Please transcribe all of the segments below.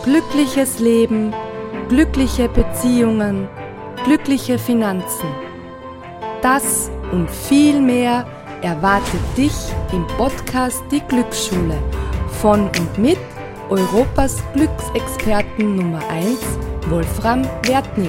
Glückliches Leben, glückliche Beziehungen, glückliche Finanzen. Das und viel mehr erwartet dich im Podcast Die Glücksschule von und mit Europas Glücksexperten Nummer 1, Wolfram Wertnick.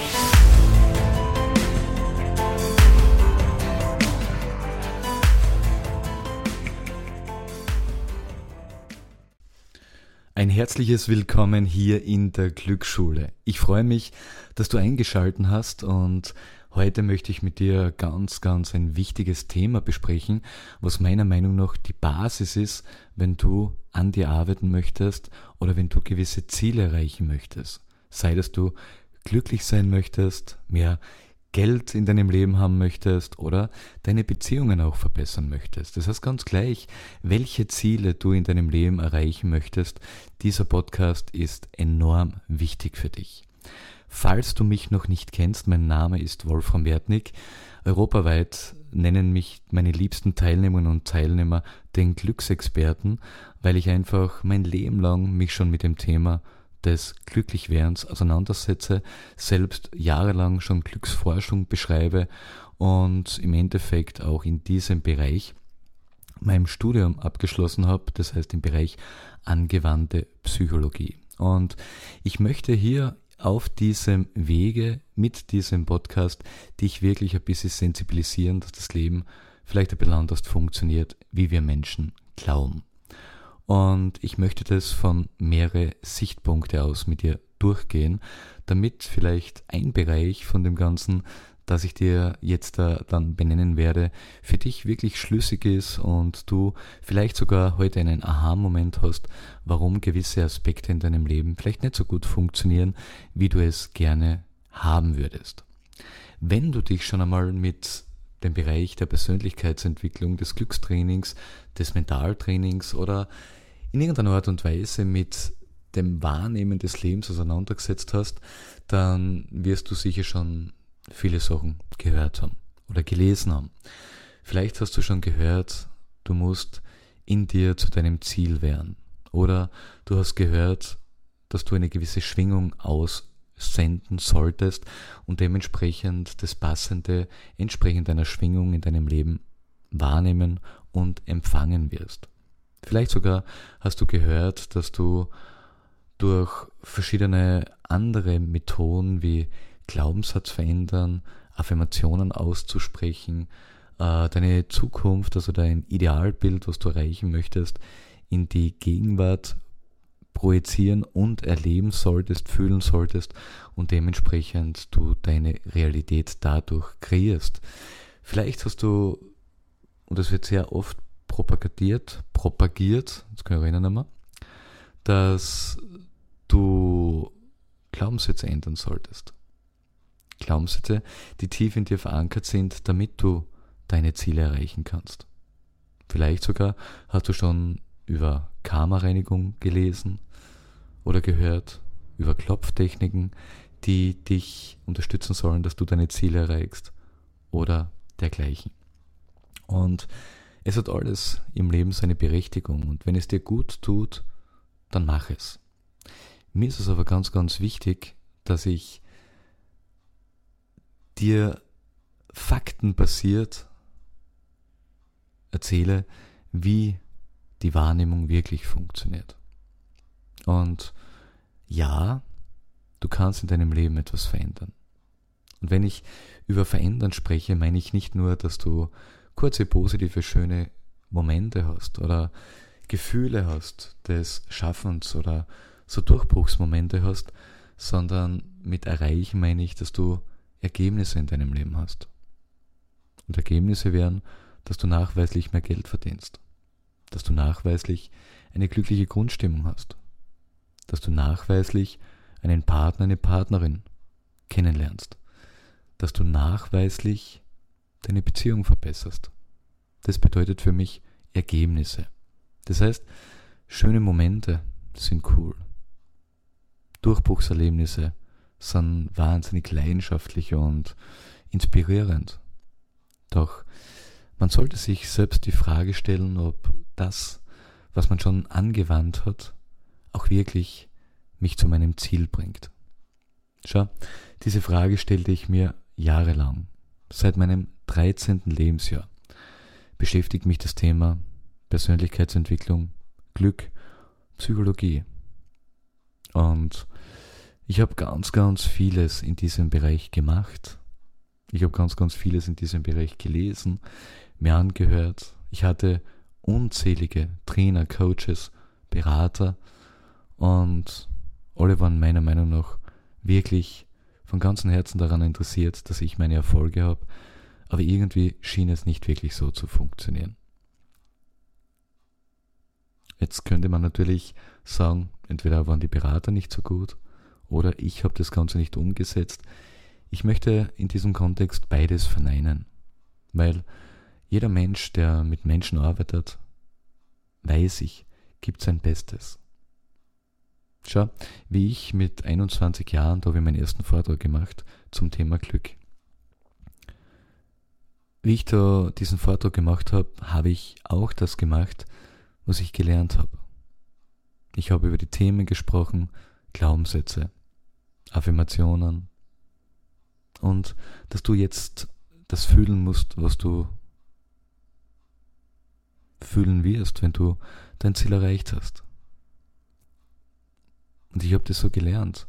Ein herzliches Willkommen hier in der Glücksschule. Ich freue mich, dass du eingeschaltet hast und heute möchte ich mit dir ganz ein wichtiges Thema besprechen, was meiner Meinung nach die Basis ist, wenn du an dir arbeiten möchtest oder wenn du gewisse Ziele erreichen möchtest. Sei dass du glücklich sein möchtest, mehr Geld in deinem Leben haben möchtest oder deine Beziehungen auch verbessern möchtest. Das heißt ganz gleich, welche Ziele du in deinem Leben erreichen möchtest, dieser Podcast ist enorm wichtig für dich. Falls du mich noch nicht kennst, mein Name ist Wolfram Wertnick. Europaweit nennen mich meine liebsten Teilnehmerinnen und Teilnehmer den Glücksexperten, weil ich einfach mein Leben lang mich schon mit dem Thema des Glücklichwerdens auseinandersetze, selbst jahrelang schon Glücksforschung beschreibe und im Endeffekt auch in diesem Bereich mein Studium abgeschlossen habe, das heißt im Bereich angewandte Psychologie. Und ich möchte hier auf diesem Wege mit diesem Podcast dich wirklich ein bisschen sensibilisieren, dass das Leben vielleicht ein bisschen anders funktioniert, wie wir Menschen glauben. Und ich möchte das von mehreren Sichtpunkte aus mit dir durchgehen, damit vielleicht ein Bereich von dem Ganzen, das ich dir jetzt dann benennen werde, für dich wirklich schlüssig ist und du vielleicht sogar heute einen Aha-Moment hast, warum gewisse Aspekte in deinem Leben vielleicht nicht so gut funktionieren, wie du es gerne haben würdest. Wenn du dich schon einmal mit dem Bereich der Persönlichkeitsentwicklung, des Glückstrainings, des Mentaltrainings oder in irgendeiner Art und Weise mit dem Wahrnehmen des Lebens auseinandergesetzt hast, dann wirst du sicher schon viele Sachen gehört haben oder gelesen haben. Vielleicht hast du schon gehört, du musst in dir zu deinem Ziel werden. Oder du hast gehört, dass du eine gewisse Schwingung aussenden solltest und dementsprechend das Passende entsprechend deiner Schwingung in deinem Leben wahrnehmen und empfangen wirst. Vielleicht sogar hast du gehört, dass du durch verschiedene andere Methoden wie Glaubenssatz verändern, Affirmationen auszusprechen, deine Zukunft, also dein Idealbild, was du erreichen möchtest, in die Gegenwart projizieren und erleben solltest, fühlen solltest und dementsprechend du deine Realität dadurch kreierst. Vielleicht hast du, und das wird sehr oft propagiert, das kann ich erinnern einmal, dass du Glaubenssätze ändern solltest. Glaubenssätze, die tief in dir verankert sind, damit du deine Ziele erreichen kannst. Vielleicht sogar hast du schon über Karma-Reinigung gelesen oder gehört, über Klopftechniken, die dich unterstützen sollen, dass du deine Ziele erreichst oder dergleichen. Und es hat alles im Leben seine Berechtigung und wenn es dir gut tut, dann mach es. Mir ist es aber ganz wichtig, dass ich dir faktenbasiert erzähle, wie die Wahrnehmung wirklich funktioniert. Und ja, du kannst in deinem Leben etwas verändern. Und wenn ich über Verändern spreche, meine ich nicht nur, dass du kurze, positive, schöne Momente hast oder Gefühle hast des Schaffens oder so Durchbruchsmomente hast, sondern mit erreichen meine ich, dass du Ergebnisse in deinem Leben hast. Und Ergebnisse wären, dass du nachweislich mehr Geld verdienst, dass du nachweislich eine glückliche Grundstimmung hast, dass du nachweislich einen Partner, eine Partnerin kennenlernst, dass du nachweislich deine Beziehung verbesserst. Das bedeutet für mich Ergebnisse. Das heißt, schöne Momente sind cool. Durchbruchserlebnisse sind wahnsinnig leidenschaftlich und inspirierend. Doch man sollte sich selbst die Frage stellen, ob das, was man schon angewandt hat, auch wirklich mich zu meinem Ziel bringt? Schau, diese Frage stellte ich mir jahrelang. Seit meinem 13. Lebensjahr beschäftigt mich das Thema Persönlichkeitsentwicklung, Glück, Psychologie. Und ich habe ganz vieles in diesem Bereich gemacht. Ich habe ganz vieles in diesem Bereich gelesen, mir angehört. Ich hatte unzählige Trainer, Coaches, Berater und alle waren meiner Meinung nach wirklich von ganzem Herzen daran interessiert, dass ich meine Erfolge habe, aber irgendwie schien es nicht wirklich so zu funktionieren. Jetzt könnte man natürlich sagen, entweder waren die Berater nicht so gut oder ich habe das Ganze nicht umgesetzt. Ich möchte in diesem Kontext beides verneinen, weil jeder Mensch, der mit Menschen arbeitet, weiß ich, gibt sein Bestes. Schau, wie ich mit 21 Jahren, da habe ich meinen ersten Vortrag gemacht zum Thema Glück. Wie ich da diesen Vortrag gemacht habe, habe ich auch das gemacht, was ich gelernt habe. Ich habe über die Themen gesprochen, Glaubenssätze, Affirmationen und dass du jetzt das fühlen musst, was du fühlen wirst, wenn du dein Ziel erreicht hast. Und ich habe das so gelernt.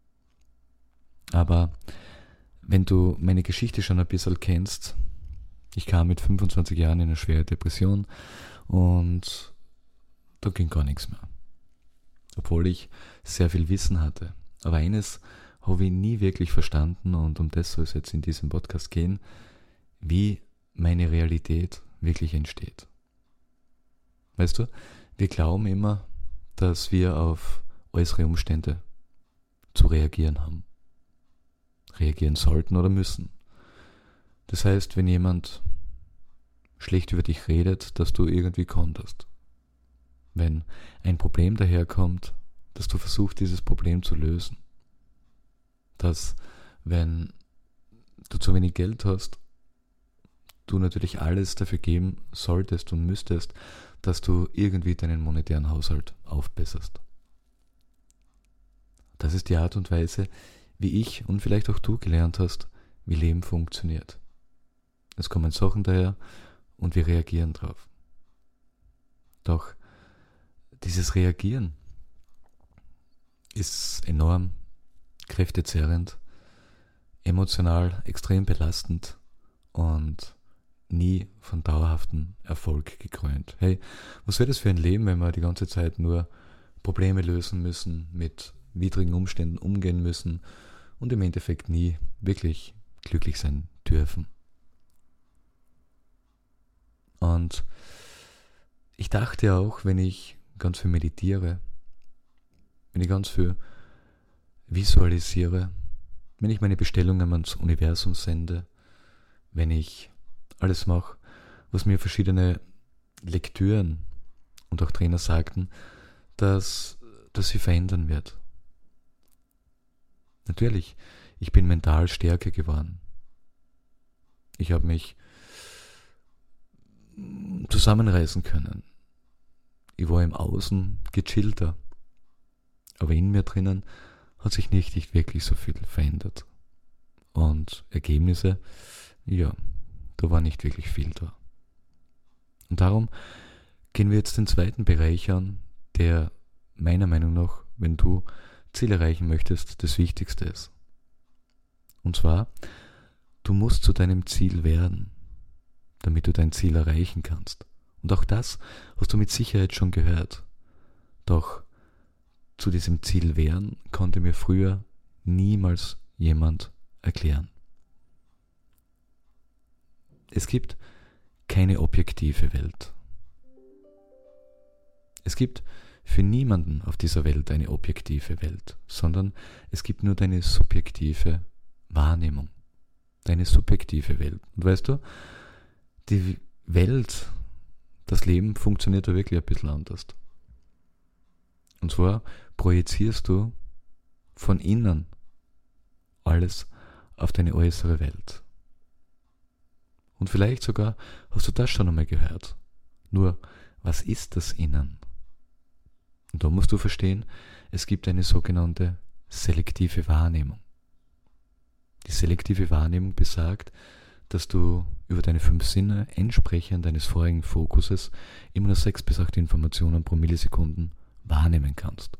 Aber wenn du meine Geschichte schon ein bisschen kennst, ich kam mit 25 Jahren in eine schwere Depression und da ging gar nichts mehr. Obwohl ich sehr viel Wissen hatte. Aber eines habe ich nie wirklich verstanden und um das soll es jetzt in diesem Podcast gehen, wie meine Realität wirklich entsteht. Weißt du, wir glauben immer, dass wir auf äußere Umstände zu reagieren haben. Reagieren sollten oder müssen. Das heißt, wenn jemand schlecht über dich redet, dass du irgendwie konterst. Wenn ein Problem daherkommt, dass du versuchst, dieses Problem zu lösen. Dass, wenn du zu wenig Geld hast, du natürlich alles dafür geben solltest und müsstest, dass du irgendwie deinen monetären Haushalt aufbesserst. Das ist die Art und Weise, wie ich und vielleicht auch du gelernt hast, wie Leben funktioniert. Es kommen Sachen daher und wir reagieren drauf. Doch dieses Reagieren ist enorm kräftezerrend, emotional extrem belastend und nie von dauerhaftem Erfolg gekrönt. Hey, was wäre das für ein Leben, wenn wir die ganze Zeit nur Probleme lösen müssen, mit widrigen Umständen umgehen müssen und im Endeffekt nie wirklich glücklich sein dürfen. Und ich dachte auch, wenn ich ganz viel meditiere, wenn ich ganz viel visualisiere, wenn ich meine Bestellungen ans Universum sende, wenn ich alles mache, was mir verschiedene Lektüren und auch Trainer sagten, dass sie verändern wird. Natürlich, ich bin mental stärker geworden. Ich habe mich zusammenreißen können. Ich war im Außen gechillter, aber in mir drinnen hat sich nicht wirklich so viel verändert. Und Ergebnisse, ja, da war nicht wirklich viel da. Und darum gehen wir jetzt den zweiten Bereich an, der meiner Meinung nach, wenn du Ziel erreichen möchtest, das Wichtigste ist. Und zwar, du musst zu deinem Ziel werden, damit du dein Ziel erreichen kannst. Und auch das hast du mit Sicherheit schon gehört. Doch zu diesem Ziel werden konnte mir früher niemals jemand erklären. Es gibt keine objektive Welt. Es gibt für niemanden auf dieser Welt eine objektive Welt, sondern es gibt nur deine subjektive Wahrnehmung, deine subjektive Welt. Und weißt du, die Welt, das Leben funktioniert da wirklich ein bisschen anders. Und zwar projizierst du von innen alles auf deine äußere Welt. Und vielleicht sogar hast du das schon einmal gehört. Nur, was ist das Innen? Und da musst du verstehen, Es gibt eine sogenannte selektive Wahrnehmung. Die selektive Wahrnehmung besagt, dass du über deine 5 Sinne entsprechend deines vorigen Fokuses immer nur 6 bis 8 Informationen pro Millisekunden wahrnehmen kannst.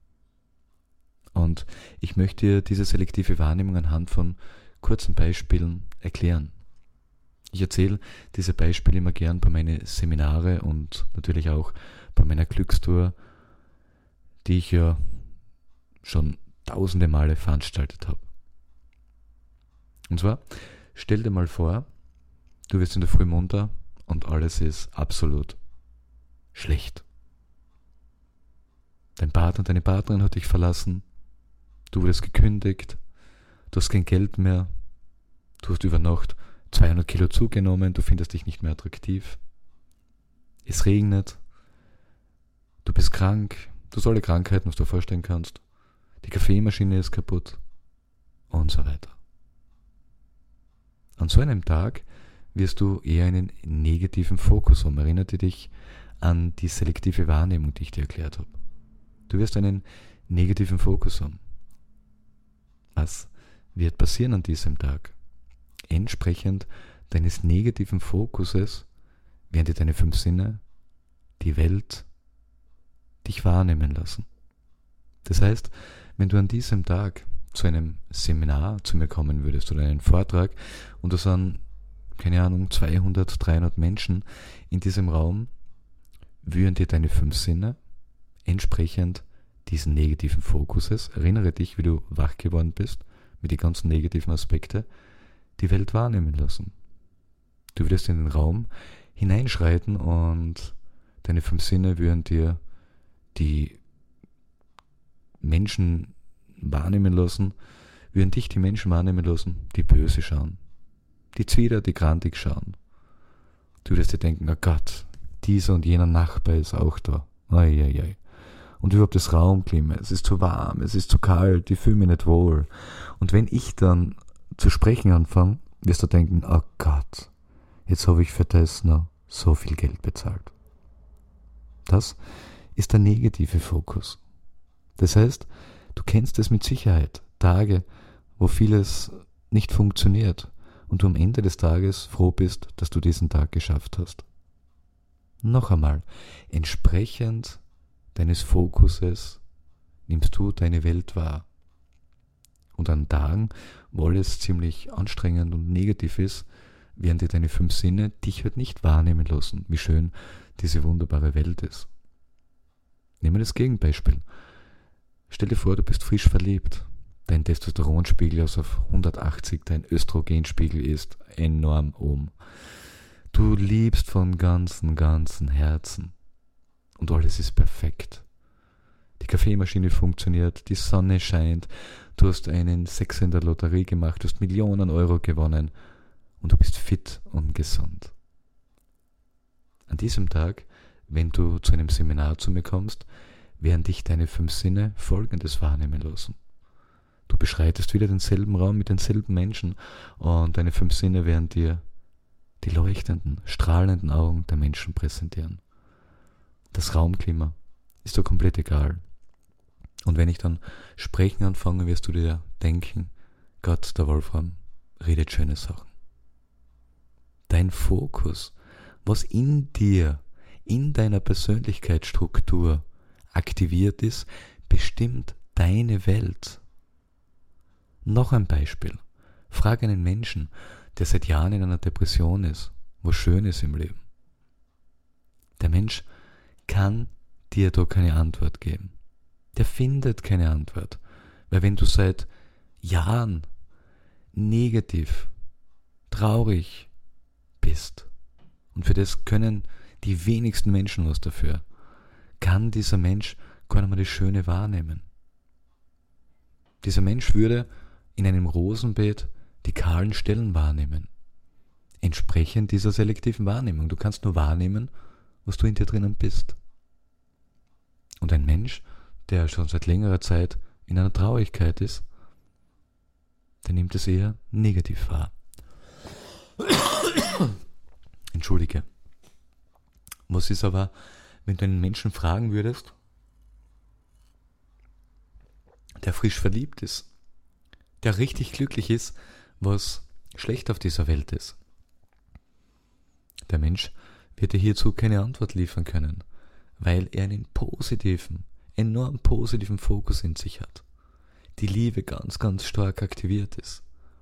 Und ich möchte dir diese selektive Wahrnehmung anhand von kurzen Beispielen erklären. Ich erzähle diese Beispiele immer gern bei meinen Seminare und natürlich auch bei meiner Glückstour, die ich ja schon tausende Male veranstaltet habe. Und zwar, stell dir mal vor, du wirst in der Früh munter und alles ist absolut schlecht. Dein Partner, deine Partnerin hat dich verlassen, du wurdest gekündigt, du hast kein Geld mehr, du hast über Nacht 200 Kilo zugenommen, du findest dich nicht mehr attraktiv, es regnet, du bist krank, du hast alle Krankheiten, was du dir vorstellen kannst, die Kaffeemaschine ist kaputt und so weiter. An so einem Tag wirst du eher einen negativen Fokus haben. Erinnere dich an die selektive Wahrnehmung, die ich dir erklärt habe. Du wirst einen negativen Fokus haben. Was wird passieren an diesem Tag? Entsprechend deines negativen Fokuses werden dir deine 5 Sinne, die Welt, dich wahrnehmen lassen. Das heißt, wenn du an diesem Tag zu einem Seminar zu mir kommen würdest oder einen Vortrag und da sind, keine Ahnung, 200, 300 Menschen in diesem Raum, würden dir deine 5 Sinne entsprechend diesen negativen Fokuses, erinnere dich, wie du wach geworden bist, mit den ganzen negativen Aspekten, die Welt wahrnehmen lassen. Du würdest in den Raum hineinschreiten und deine 5 Sinne würden dir die Menschen wahrnehmen lassen, würden dich die Menschen wahrnehmen lassen, die böse schauen, die Zwider, die grantig schauen. Du würdest dir denken, oh Gott, dieser und jener Nachbar ist auch da. Eieiei. Und überhaupt das Raumklima, es ist zu warm, es ist zu kalt, ich fühle mich nicht wohl. Und wenn ich dann zu sprechen anfange, wirst du denken, oh Gott, jetzt habe ich für das noch so viel Geld bezahlt. Das ist der negative Fokus. Das heißt, du kennst es mit Sicherheit, Tage, wo vieles nicht funktioniert und du am Ende des Tages froh bist, dass du diesen Tag geschafft hast. Noch einmal, entsprechend deines Fokuses nimmst du deine Welt wahr. Und an Tagen, wo alles ziemlich anstrengend und negativ ist, werden dir deine 5 Sinne dich halt nicht wahrnehmen lassen, wie schön diese wunderbare Welt ist. Nehmen wir das Gegenbeispiel. Stell dir vor, du bist frisch verliebt. Dein Testosteronspiegel ist auf 180, dein Östrogenspiegel ist enorm oben. Du liebst von ganzem Herzen. Und alles ist perfekt. Die Kaffeemaschine funktioniert, die Sonne scheint, du hast einen Sechser in der Lotterie gemacht, du hast Millionen Euro gewonnen und du bist fit und gesund. An diesem Tag, wenn du zu einem Seminar zu mir kommst, werden dich deine 5 Sinne Folgendes wahrnehmen lassen. Du beschreitest wieder denselben Raum mit denselben Menschen und deine 5 Sinne werden dir die leuchtenden, strahlenden Augen der Menschen präsentieren. Das Raumklima ist dir komplett egal. Und wenn ich dann sprechen anfange, wirst du dir denken, Gott, der Wolfram redet schöne Sachen. Dein Fokus, was in dir, in deiner Persönlichkeitsstruktur aktiviert ist, bestimmt deine Welt. Noch ein Beispiel. Frag einen Menschen, der seit Jahren in einer Depression ist, was schön ist im Leben. Der Mensch kann dir da keine Antwort geben. Der findet keine Antwort. Weil wenn du seit Jahren negativ, traurig bist, und für das können die wenigsten Menschen was dafür, kann dieser Mensch gar nicht mehr das Schöne wahrnehmen. Dieser Mensch würde in einem Rosenbeet die kahlen Stellen wahrnehmen. Entsprechend dieser selektiven Wahrnehmung. Du kannst nur wahrnehmen, was du in dir drinnen bist. Und ein Mensch, der schon seit längerer Zeit in einer Traurigkeit ist, der nimmt es eher negativ wahr. Entschuldige. Was ist aber, wenn du einen Menschen fragen würdest, der frisch verliebt ist, der richtig glücklich ist, was schlecht auf dieser Welt ist. Der Mensch wird dir hierzu keine Antwort liefern können, weil er einen positiven, enorm positiven Fokus in sich hat. Die Liebe ganz, ganz stark aktiviert ist.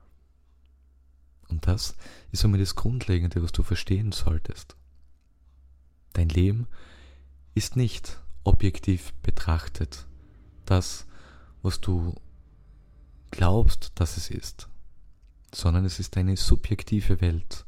Und das ist einmal das Grundlegende, was du verstehen solltest. Dein Leben ist nicht objektiv betrachtet das, was du glaubst, dass es ist, sondern es ist eine subjektive Welt.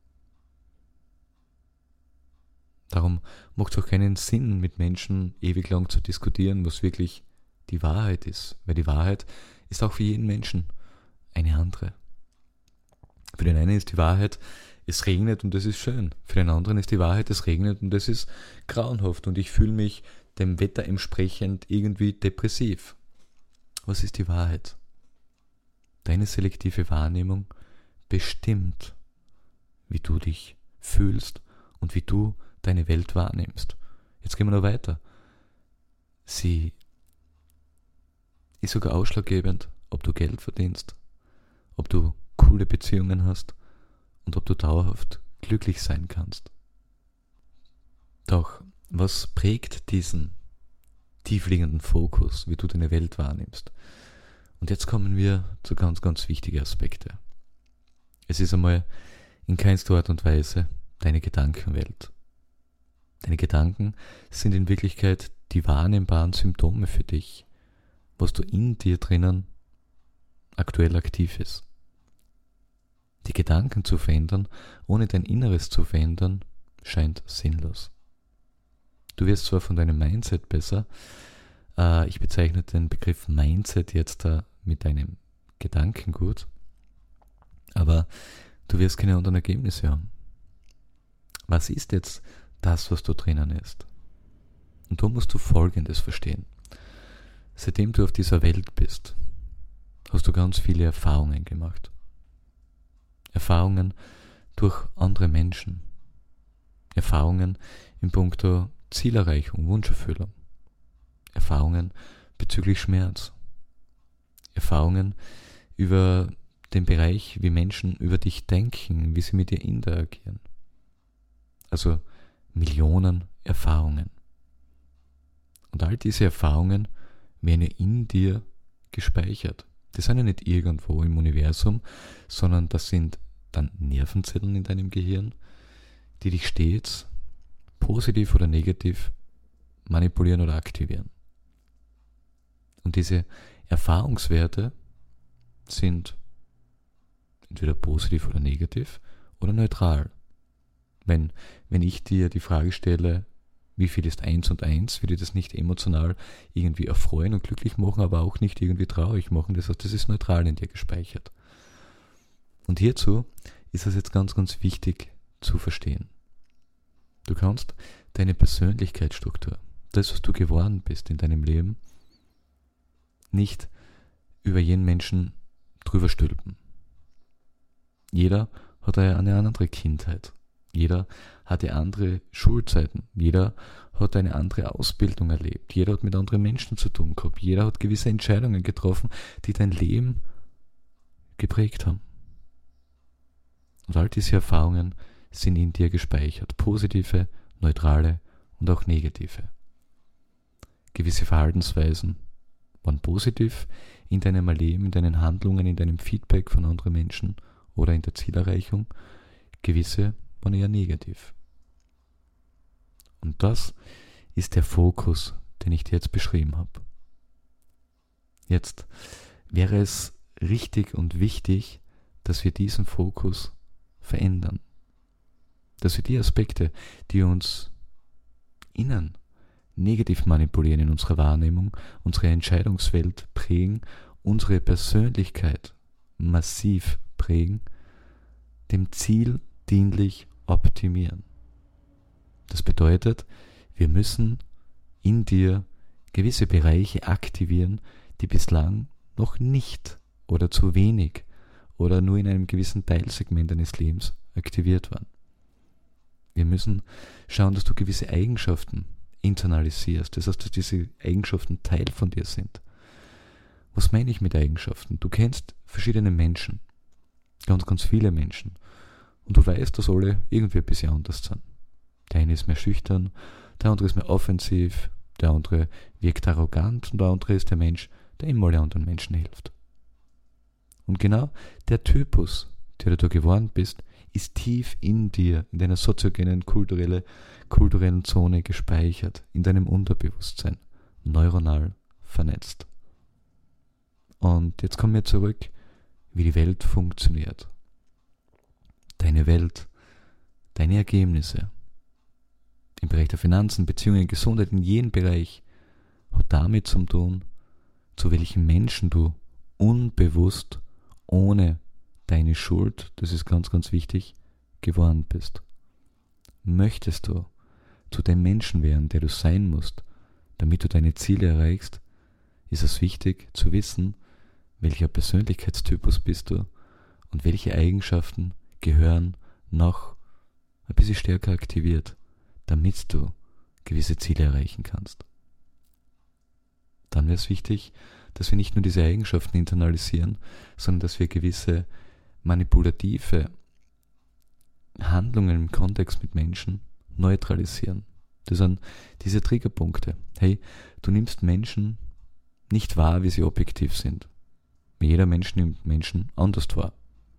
Darum macht es auch keinen Sinn, mit Menschen ewig lang zu diskutieren, was wirklich die Wahrheit ist, weil die Wahrheit ist auch für jeden Menschen eine andere. Für den einen ist die Wahrheit, es regnet und es ist schön. Für den anderen ist die Wahrheit, es regnet und es ist grauenhaft und ich fühle mich dem Wetter entsprechend irgendwie depressiv. Was ist die Wahrheit? Deine selektive Wahrnehmung bestimmt, wie du dich fühlst und wie du deine Welt wahrnimmst. Jetzt gehen wir noch weiter. Sie ist sogar ausschlaggebend, ob du Geld verdienst, ob du coole Beziehungen hast und ob du dauerhaft glücklich sein kannst. Doch was prägt diesen tiefliegenden Fokus, wie du deine Welt wahrnimmst? Und jetzt kommen wir zu ganz, ganz wichtigen Aspekten. Es ist einmal in keinster Art und Weise deine Gedankenwelt. Deine Gedanken sind in Wirklichkeit die wahrnehmbaren Symptome für dich, was du in dir drinnen aktuell aktiv ist. Die Gedanken zu verändern, ohne dein Inneres zu verändern, scheint sinnlos. Du wirst zwar von deinem Mindset besser, ich bezeichne den Begriff Mindset jetzt mit deinem Gedankengut, aber du wirst keine anderen Ergebnisse haben. Was ist jetzt das, was da drinnen ist? Und da musst du Folgendes verstehen. Seitdem du auf dieser Welt bist, hast du ganz viele Erfahrungen gemacht. Erfahrungen durch andere Menschen. Erfahrungen in puncto Zielerreichung, Wunscherfüllung. Erfahrungen bezüglich Schmerz. Erfahrungen über den Bereich, wie Menschen über dich denken, wie sie mit dir interagieren. Also Millionen Erfahrungen. Und all diese Erfahrungen werden in dir gespeichert. Die sind ja nicht irgendwo im Universum, sondern das sind dann Nervenzellen in deinem Gehirn, die dich stets positiv oder negativ manipulieren oder aktivieren. Und diese Erfahrungswerte sind entweder positiv oder negativ oder neutral. Wenn ich dir die Frage stelle, wie viel ist 1 und 1, würde das nicht emotional irgendwie erfreuen und glücklich machen, aber auch nicht irgendwie traurig machen. Das heißt, das ist neutral in dir gespeichert. Und hierzu ist es jetzt ganz, ganz wichtig zu verstehen. Du kannst deine Persönlichkeitsstruktur, das, was du geworden bist in deinem Leben, nicht über jeden Menschen drüber stülpen. Jeder hat eine andere Kindheit. Jeder hatte andere Schulzeiten. Jeder hat eine andere Ausbildung erlebt. Jeder hat mit anderen Menschen zu tun gehabt. Jeder hat gewisse Entscheidungen getroffen, die dein Leben geprägt haben. Und all diese Erfahrungen sind in dir gespeichert. Positive, neutrale und auch negative. Gewisse Verhaltensweisen waren positiv in deinem Erleben, in deinen Handlungen, in deinem Feedback von anderen Menschen oder in der Zielerreichung. Gewisse waren eher negativ. Und das ist der Fokus, den ich dir jetzt beschrieben habe. Jetzt wäre es richtig und wichtig, dass wir diesen Fokus verändern. Dass wir die Aspekte, die uns innen negativ manipulieren in unserer Wahrnehmung, unsere Entscheidungswelt prägen, unsere Persönlichkeit massiv prägen, dem Ziel dienlich optimieren. Das bedeutet, wir müssen in dir gewisse Bereiche aktivieren, die bislang noch nicht oder zu wenig oder nur in einem gewissen Teilsegment deines Lebens aktiviert waren. Wir müssen schauen, dass du gewisse Eigenschaften internalisierst, das heißt, dass diese Eigenschaften Teil von dir sind. Was meine ich mit Eigenschaften? Du kennst verschiedene Menschen, ganz, ganz viele Menschen, und du weißt, dass alle irgendwie ein bisschen anders sind. Der eine ist mehr schüchtern, der andere ist mehr offensiv, der andere wirkt arrogant und der andere ist der Mensch, der immer alle anderen Menschen hilft. Und genau der Typus, der du geworden bist, ist tief in dir, in deiner soziogenen, kulturellen Zone gespeichert, in deinem Unterbewusstsein, neuronal vernetzt. Und jetzt kommen wir zurück, wie die Welt funktioniert. Deine Welt, deine Ergebnisse im Bereich der Finanzen, Beziehungen, Gesundheit, in jedem Bereich hat damit zu tun, zu welchen Menschen du unbewusst, ohne deine Schuld, das ist ganz, ganz wichtig, geworden bist. Möchtest du zu dem Menschen werden, der du sein musst, damit du deine Ziele erreichst, ist es wichtig zu wissen, welcher Persönlichkeitstypus bist du und welche Eigenschaften gehören noch ein bisschen stärker aktiviert, damit du gewisse Ziele erreichen kannst. Dann wäre es wichtig, dass wir nicht nur diese Eigenschaften internalisieren, sondern dass wir gewisse manipulative Handlungen im Kontext mit Menschen neutralisieren. Das sind diese Triggerpunkte. Hey, du nimmst Menschen nicht wahr, wie sie objektiv sind. Jeder Mensch nimmt Menschen anders wahr.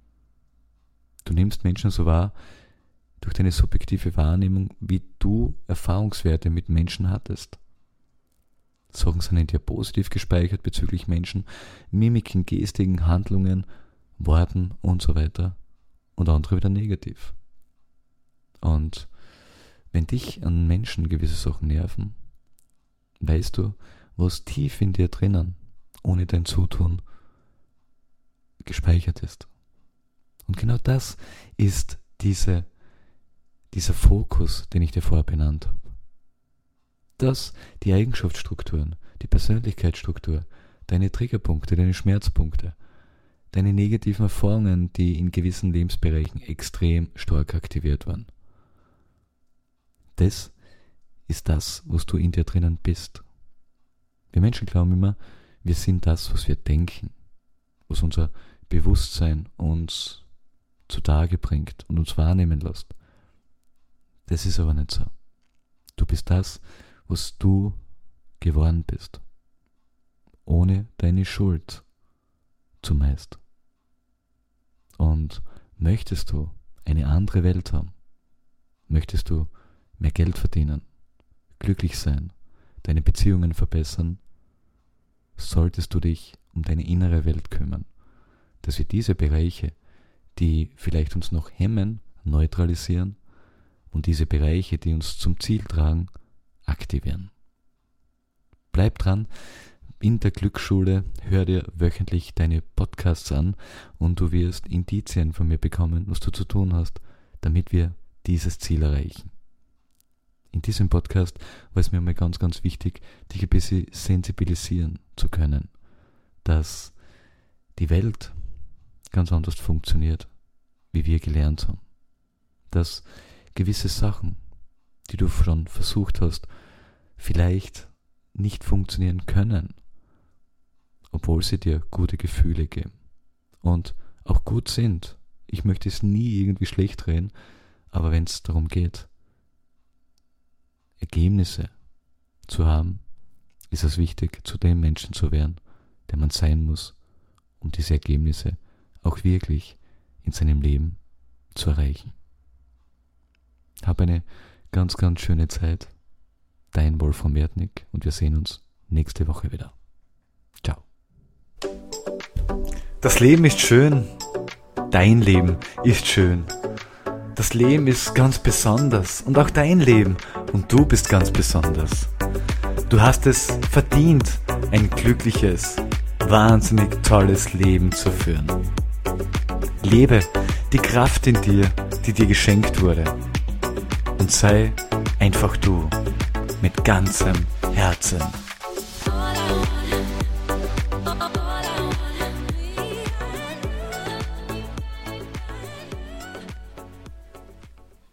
Du nimmst Menschen so wahr durch deine subjektive Wahrnehmung, wie du Erfahrungswerte mit Menschen hattest. Sachen sind in dir positiv gespeichert bezüglich Menschen, Mimiken, Gestiken, Handlungen, Worten und so weiter und andere wieder negativ. Und wenn dich an Menschen gewisse Sachen nerven, weißt du, was tief in dir drinnen, ohne dein Zutun, gespeichert ist. Und genau das ist dieser Fokus, den ich dir vorher benannt habe. Dass die Eigenschaftsstrukturen, die Persönlichkeitsstruktur, deine Triggerpunkte, deine Schmerzpunkte, deine negativen Erfahrungen, die in gewissen Lebensbereichen extrem stark aktiviert waren. Das ist das, was du in dir drinnen bist. Wir Menschen glauben immer, wir sind das, was wir denken, was unser Bewusstsein uns zutage bringt und uns wahrnehmen lässt. Das ist aber nicht so. Du bist das, was du geworden bist, ohne deine Schuld zumeist. Und möchtest du eine andere Welt haben, möchtest du mehr Geld verdienen, glücklich sein, deine Beziehungen verbessern, solltest du dich um deine innere Welt kümmern, dass wir diese Bereiche, die vielleicht uns noch hemmen, neutralisieren und diese Bereiche, die uns zum Ziel tragen, aktivieren. Bleib dran, in der Glücksschule, hör dir wöchentlich deine Podcasts an und du wirst Indizien von mir bekommen, was du zu tun hast, damit wir dieses Ziel erreichen. In diesem Podcast war es mir mal ganz, ganz wichtig, dich ein bisschen sensibilisieren zu können, dass die Welt ganz anders funktioniert, wie wir gelernt haben. Dass gewisse Sachen, die du schon versucht hast, vielleicht nicht funktionieren können, obwohl sie dir gute Gefühle geben und auch gut sind. Ich möchte es nie irgendwie schlecht reden, aber wenn es darum geht, Ergebnisse zu haben, ist es wichtig, zu dem Menschen zu werden, der man sein muss, um diese Ergebnisse auch wirklich in seinem Leben zu erreichen. Hab eine ganz, ganz schöne Zeit. Dein Wolfram Erdnick und wir sehen uns nächste Woche wieder. Ciao. Das Leben ist schön. Dein Leben ist schön. Das Leben ist ganz besonders und auch dein Leben und du bist ganz besonders. Du hast es verdient, ein glückliches, wahnsinnig tolles Leben zu führen. Lebe die Kraft in dir, die dir geschenkt wurde und sei einfach du mit ganzem Herzen.